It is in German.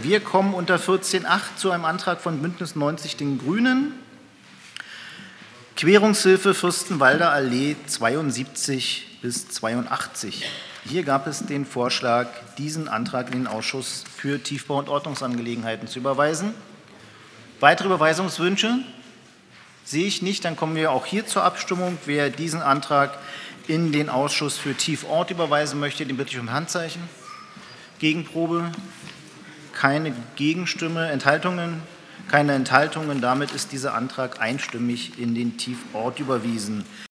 Wir kommen unter 14.8 zu einem Antrag von Bündnis 90 Den Grünen. Querungshilfe Fürstenwalder Allee 72 bis 82. Hier gab es den Vorschlag, diesen Antrag in den Ausschuss für Tiefbau- und Ordnungsangelegenheiten zu überweisen. Weitere Überweisungswünsche sehe ich nicht. Dann kommen wir auch hier zur Abstimmung. Wer diesen Antrag in den Ausschuss für Tiefort überweisen möchte, den bitte ich um Handzeichen. Gegenprobe? Keine Gegenstimme. Enthaltungen? Keine Enthaltungen. Damit ist dieser Antrag einstimmig in den Tiefort überwiesen.